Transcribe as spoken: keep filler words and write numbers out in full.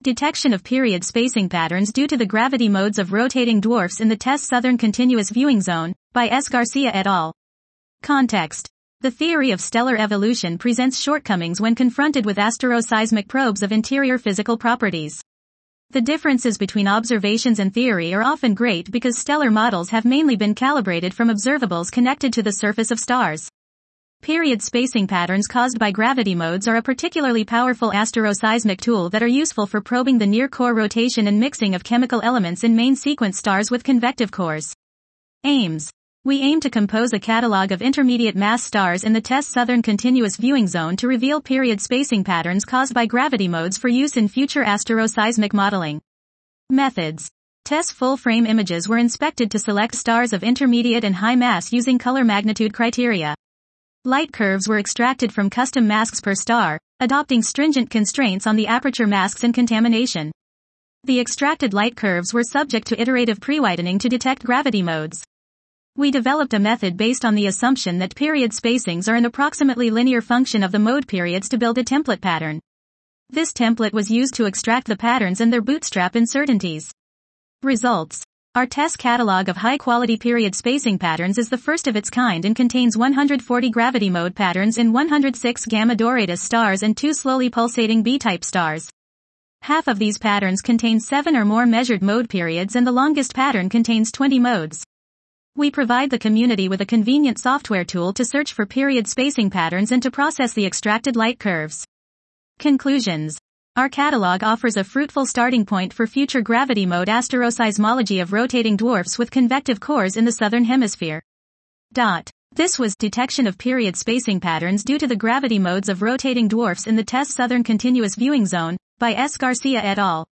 Detection of period spacing patterns due to the gravity modes of rotating dwarfs in the TESS Southern Continuous Viewing Zone, by S. Garcia et al. Context. The theory of stellar evolution presents shortcomings when confronted with asteroseismic probes of interior physical properties. The differences between observations and theory are often great because stellar models have mainly been calibrated from observables connected to the surface of stars. Period spacing patterns caused by gravity modes are a particularly powerful asteroseismic tool that are useful for probing the near-core rotation and mixing of chemical elements in main sequence stars with convective cores. Aims. We aim to compose a catalog of intermediate mass stars in the TESS Southern Continuous Viewing Zone to reveal period spacing patterns caused by gravity modes for use in future asteroseismic modeling. Methods. TESS full-frame images were inspected to select stars of intermediate and high mass using color magnitude criteria. Light curves were extracted from custom masks per star, adopting stringent constraints on the aperture masks and contamination. The extracted light curves were subject to iterative pre-whitening to detect gravity modes. We developed a method based on the assumption that period spacings are an approximately linear function of the mode periods to build a template pattern. This template was used to extract the patterns and their bootstrap uncertainties. Results. Our TESS catalog of high-quality period spacing patterns is the first of its kind and contains one hundred forty gravity mode patterns in one hundred six Gamma Doradus stars and two slowly pulsating B-type stars. Half of these patterns contain seven or more measured mode periods and the longest pattern contains twenty modes. We provide the community with a convenient software tool to search for period spacing patterns and to process the extracted light curves. Conclusions. Our catalog offers a fruitful starting point for future gravity mode asteroseismology of rotating dwarfs with convective cores in the southern hemisphere. Dot. This was Detection of Period Spacing Patterns Due to the Gravity Modes of Rotating Dwarfs in the TESS Southern Continuous Viewing Zone, by S. Garcia et al.